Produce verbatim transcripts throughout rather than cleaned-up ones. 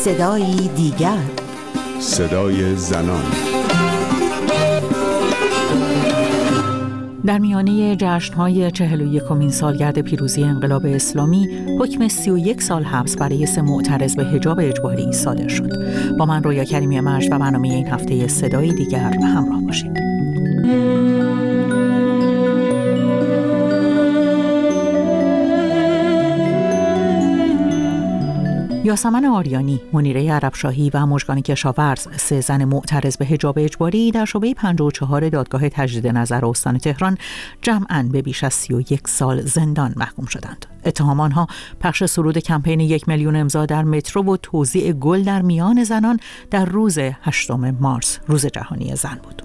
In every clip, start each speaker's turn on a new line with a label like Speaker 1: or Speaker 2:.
Speaker 1: صدای دیگر،
Speaker 2: صدای زنان.
Speaker 3: در میانه جشن‌های چهل و یکمین سالگرد پیروزی انقلاب اسلامی، حکم سی و یک سال حبس برای سه معترض به حجاب اجباری صادر شد. با من رویا کریمی مجد و برنامه این هفته صدای دیگر همراه باشید. یاسمن آریانی، منیره عربشاهی و مژگان کشاورز، سه زن معترض به حجاب اجباری در شعبه پنجاه و چهار دادگاه تجدید نظر استان تهران جمعاً به بیش از سی و یک سال زندان محکوم شدند. اتهام آنها پخش سرود کمپین یک میلیون امضا در مترو و توزیع گل در میان زنان در روز هشتم مارس، روز جهانی زن بود.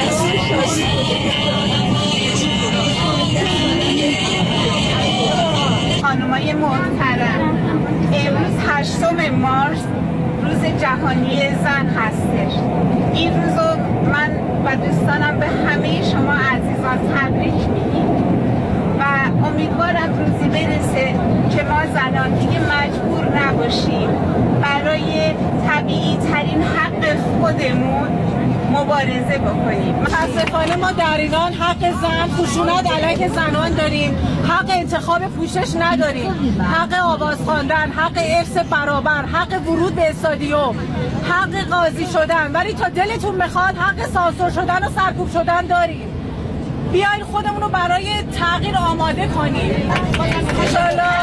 Speaker 4: خانمای محترم، امروز هشتم مارس روز جهانی زن هستش. این روزو من و دوستانم به همه شما عزیزان تبریک میگیم و امیدوارم روزی برسه که ما زنان دیگه مجبور نباشیم برای طبیعی ترین حق خودمون مبارزه بکنیم.
Speaker 5: متاسفانه ما در ایران حق زن، خشونت علیه زنان داریم، حق انتخاب پوشش نداریم، حق آواز خواندن، حق ارث برابر، حق ورود به استادیوم، حق قاضی شدن، ولی تا دلتون میخواد حق سانسور شدن و سرکوب شدن داریم. بیاین خودمون رو برای تغییر آماده کنیم. انشالله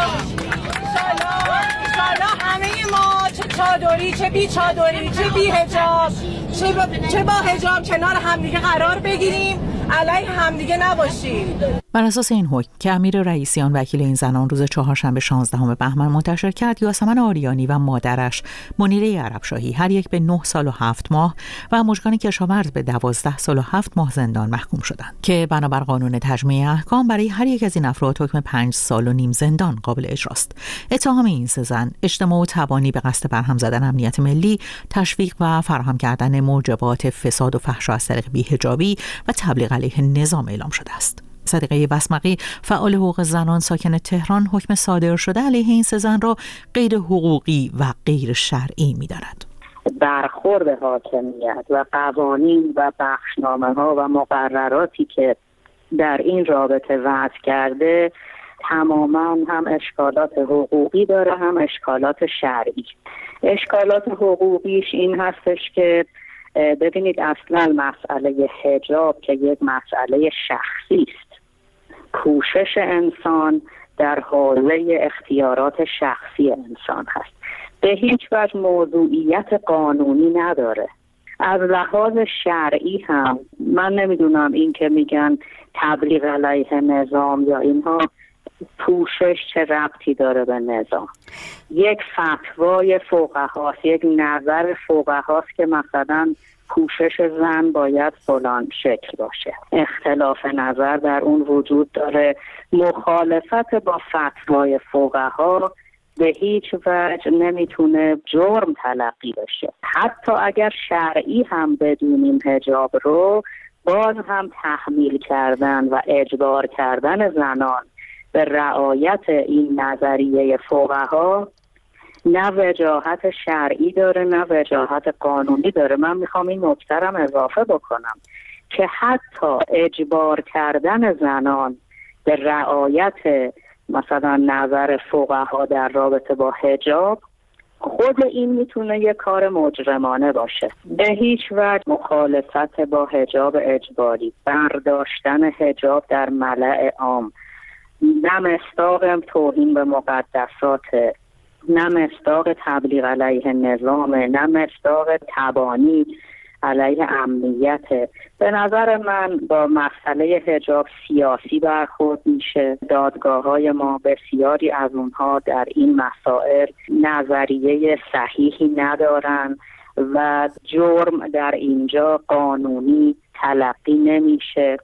Speaker 5: انشالله انشالله همه ما، چه چادری چه بی چادری چه بی حجاب چه با, چه با حجاب، کنار همدیگه قرار بگیریم، علیه همدیگه نباشیم.
Speaker 3: بر اساس این حکم که امیر رئیسیان وکیل این زنان روز چهارشنبه شانزدهم بهمن منتشر کرد، یاسمن آریانی و مادرش منیره عربشاهی هر یک به نه سال و هفت ماه و مژگان کشاورز به دوازده سال و هفت ماه زندان محکوم شدند که بنابر قانون تجمیع احکام برای هر یک از این افراد حکم پنج سال و نیم زندان قابل اجراست. اتهام این سه زن اجتماع و تبانی به قصد برهم زدن امنیت ملی، تشویق و فراهم کردن موجبات فساد و فحش از طریق بی‌حجابی و تبلیغ علیه نظام اعلام شده است. صدیقه بسمقی، فعال حقوق زنان ساکن تهران، حکم صادر شده علیه این سه زن را غیر حقوقی و غیر شرعی می‌داند.
Speaker 6: برخورد حاکمیت و قوانین و بخشنامه‌ها و مقرراتی که در این رابطه وضع کرده تماما هم اشکالات حقوقی داره هم اشکالات شرعی. اشکالات حقوقیش این هستش که ببینید اصلا مسئله حجاب که یک مسئله شخصی است، کوشش انسان در حوزه اختیارات شخصی انسان هست، به هیچ وجه موضوعیت قانونی نداره. از لحاظ شرعی هم من نمیدونم این که میگن تبلیغ علیه نظام یا اینها، پوشش چه ربطی داره به نظام؟ یک فتوای فقهاست، یک نظر فقهاست که مثلا پوشش زن باید فلان شکل باشه. اختلاف نظر در اون وجود داره. مخالفت با فتوای فقها به هیچ وجه نمیتونه جرم تلقی بشه. حتی اگر شرعی هم بدونیم حجاب رو، باز هم تحمیل کردن و اجبار کردن زنان به رعایت این نظریه فقها نه وجاهت شرعی داره نه وجاهت قانونی داره. من میخوام این نکته رو اضافه بکنم که حتی اجبار کردن زنان به رعایت مثلا نظر فقها در رابطه با حجاب، خود این میتونه یک کار مجرمانه باشه. به هیچ وجه مخالفت با حجاب اجباری، برداشتن حجاب در ملأ عام، نه مصداق توهین به مقدسات، نه مصداق تبلیغ علیه نظام، نه مصداق تبانی علیه امنیت. به نظر من با مسئله حجاب سیاسی برخورد میشه. دادگاه‌های ما بسیاری از اونها در این مسائل نظریه صحیحی ندارن و جرم در اینجا قانونی تلقی نمیشه.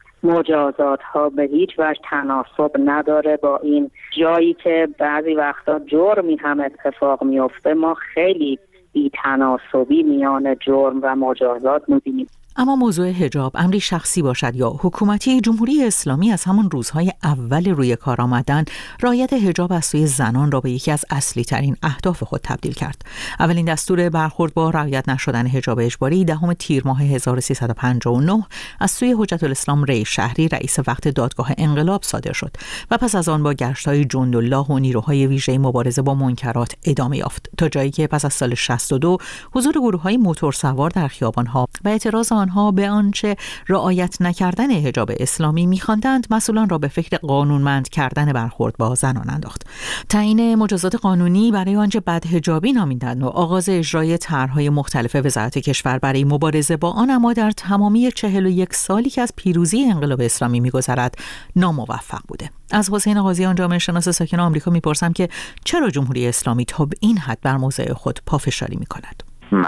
Speaker 6: مجازات ها به هیچ وجه تناسب نداره با این. جایی که بعضی وقتا جرمی هم اتفاق میفته، ما خیلی بی تناسبی میان جرم و مجازات می‌بینیم.
Speaker 3: اما موضوع حجاب امری شخصی باشد یا حکومتی، جمهوری اسلامی از همان روزهای اول روی کار آمدن رعایت حجاب از سوی زنان را به یکی از اصلی ترین اهداف خود تبدیل کرد. اولین دستور برخورد با رعایت نشدن حجاب اجباری دهم تیر ماه هزار و سیصد و پنجاه و نه از سوی حجت الاسلام ری شهری رئیس وقت دادگاه انقلاب صادر شد و پس از آن با گشت‌های جندالله و نیروهای ویژه مبارزه با منکرات ادامه یافت، تا جایی که پس از سال شصت و دو حضور گروه‌های موتورسوار در خیابان‌ها و اعتراض آنها به آنچه رعایت نکردن حجاب اسلامی می‌خواندند مسئولان را به فکر قانونمند کردن برخورد با زنان انداخت. تعیین مجازات قانونی برای آنچه بدحجابی نامیدند و آغاز اجرای طرح‌های مختلف وزارت کشور برای مبارزه با آن اما در تمامی چهل و یک سالی که از پیروزی انقلاب اسلامی می‌گذرد ناموفق بوده. از حسین قاضیان جامعه شناس ساکن آمریکا می‌پرسم که چرا جمهوری اسلامی تا به این حد بر موضع خود پافشاری می‌کند؟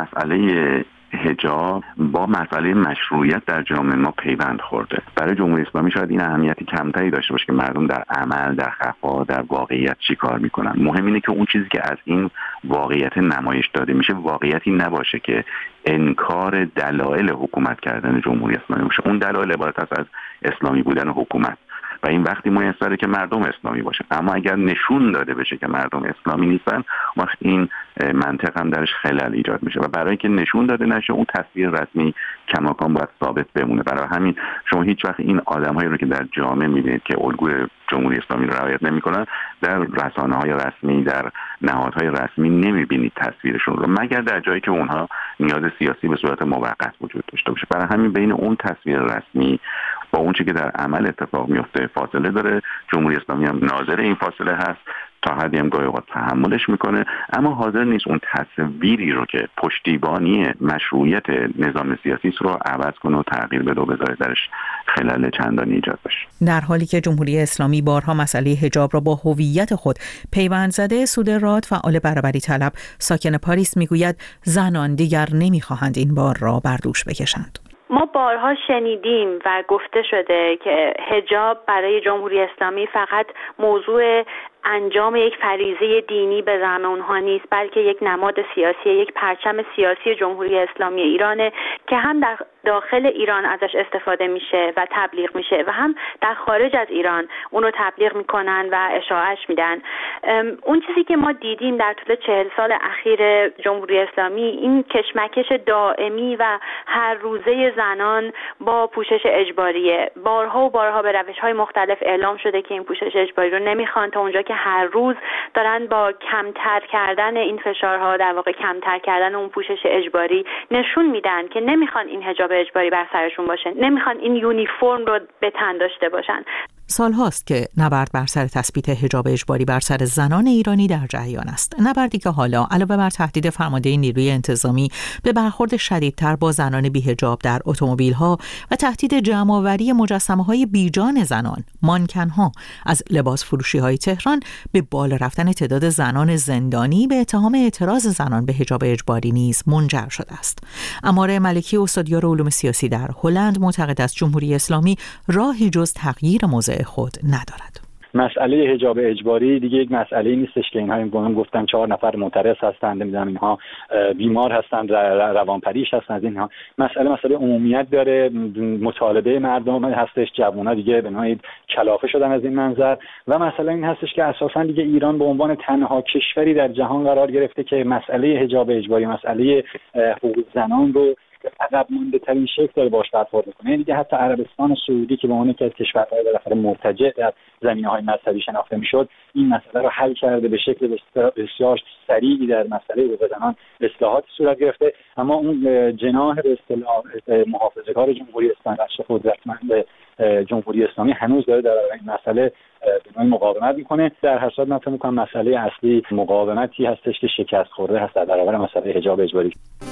Speaker 1: مسئله حجاب با مسئله مشروعیت در جامعه ما پیوند خورده. برای جمهوری اسلامی شاید این اهمیتی کمتری داشته باشه که مردم در عمل، در خفا، در واقعیت چی کار میکنن. مهم اینه که اون چیزی که از این واقعیت نمایش داده میشه واقعیتی نباشه که انکار دلایل حکومت کردن جمهوری اسلامی باشه. اون دلایل عبارت است از اسلامی بودن حکومت و این وقتی میسره که مردم اسلامی باشه. اما اگر نشون داده بشه که مردم اسلامی نیستن، وقت این منطق هم درش خلل ایجاد میشه و برای اینکه نشون داده نشه اون تصویر رسمی کماکان باید ثابت بمونه. برای همین شما هیچ وقت این آدم‌هایی رو که در جامعه می‌بینید که الگوی جمهوری اسلامی رو رعایت نمی‌کنن در رسانه‌های رسمی، در نهادهای رسمی نمی‌بینید تصویرشون رو، مگر در جایی که اونها نیاز سیاسی به صورت موقت وجود داشته باشه. برای همین بین اون تصویر رسمی با اون چیزی که در عمل اتفاق میفته فاصله داره. جمهوری اسلامی هم ناظر این فاصله هست، تا حدی هم گاهی اوقات تحملش میکنه، اما حاضر نیست اون تصویری رو که پشتیبانی مشروعیت نظام سیاسی رو عوض کنه و تغییر بده و بذاره درش خلل چندانی ایجاد بشه.
Speaker 3: در حالی که جمهوری اسلامی بارها مسئله حجاب را با هویت خود پیوند زده، سودراد فعال برابری طلب ساکن پاریس میگوید زنان دیگر نمیخواهند این بار را بر دوش بکشند.
Speaker 7: ما بارها شنیدیم و گفته شده که حجاب برای جمهوری اسلامی فقط موضوع انجام یک فریضه دینی به زعم اونها نیست، بلکه یک نماد سیاسی، یک پرچم سیاسی جمهوری اسلامی ایرانه که هم در داخل ایران ازش استفاده میشه و تبلیغ میشه و هم در خارج از ایران اونو تبلیغ میکنن و اشاعش میدن. اون چیزی که ما دیدیم در طول چهل سال اخیر جمهوری اسلامی این کشمکش دائمی و هر روزه زنان با پوشش اجباریه. بارها و بارها به روش‌های مختلف اعلام شده که این پوشش اجباری رو نمیخوان، تا اونجا که هر روز دارن با کمتر کردن این فشارها، در واقع کمتر کردن اون پوشش اجباری، نشون میدن که نمیخوان این حجاب اجباری بر سرشون باشه، نمیخوان این یونیفرم رو به تن داشته باشن.
Speaker 3: سال هاست که نبرد بر سر تثبیت حجاب اجباری بر سر زنان ایرانی در جریان است. نبردی که حالا علاوه بر تهدید فرمانده نیروی انتظامی به برخورد شدیدتر با زنان بی‌حجاب در اتومبیل‌ها و تهدید جمع‌آوری مجسمه‌های بیجان زنان، مانکن‌ها از لباس فروشی‌های تهران به بالا رفتن تعداد زنان زندانی به اتهام اعتراض زنان به حجاب اجباری نیز منجر شده است. اماره ملکی، استادیار علوم سیاسی در هلند، معتقد است جمهوری اسلامی راهی جز تغییر موضع خود ندارد.
Speaker 8: مسئله حجاب اجباری دیگه یک مسئله نیستش که اینها این گفتن چهار نفر معترض هستند، نمیدونم اینها بیمار هستند، روانپریش هستند. اینها مسئله مسئله عمومیت داره، مطالبه مردم هستش، جوونا دیگه به نوعی کلافه شدن از این منظر و مسئله این هستش که اساسا دیگه ایران به عنوان تنها کشوری در جهان قرار گرفته که مسئله حجاب اجباری، مسئله حقوق زنان رو عقب مونده ترین شکل داره باش برخورد میکنه. یعنی دیگه حتی عربستان سعودی که به عنوان یکی از کشورهای بالاخره مرتجع در زمینه‌های مذهبی شناخته میشد، این مسئله رو حل کرده، به شکل بسیار سریعی در مسئله حقوق زنان اصلاحات صورت گرفته. اما اون جناح به اصطلاح محافظه‌کار جمهوری اسلامی، بخش قدرتمند جمهوری اسلامی هنوز داره در این مسئله به نوعی مقاومت میکنه. در هر صورت من فکر می‌کنم مسئله اصلی مقاومتی هستش که شکست خورده هست در برابر مسئله حجاب اجباری.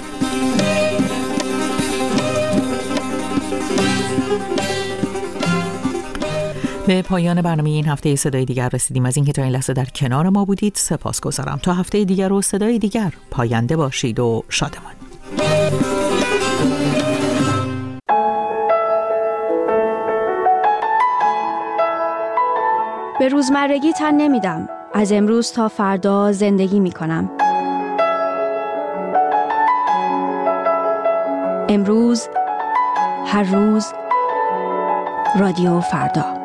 Speaker 3: به پایان برنامه این هفته صدای دیگر رسیدیم. از اینکه تا این لحظه در کنار ما بودید سپاسگزارم. تا هفته دیگر و صدای دیگر پاینده باشید و شادمان.
Speaker 9: به روزمرگی تن نمیدم. از امروز تا فردا زندگی میکنم. امروز هر روز رادیو فردا.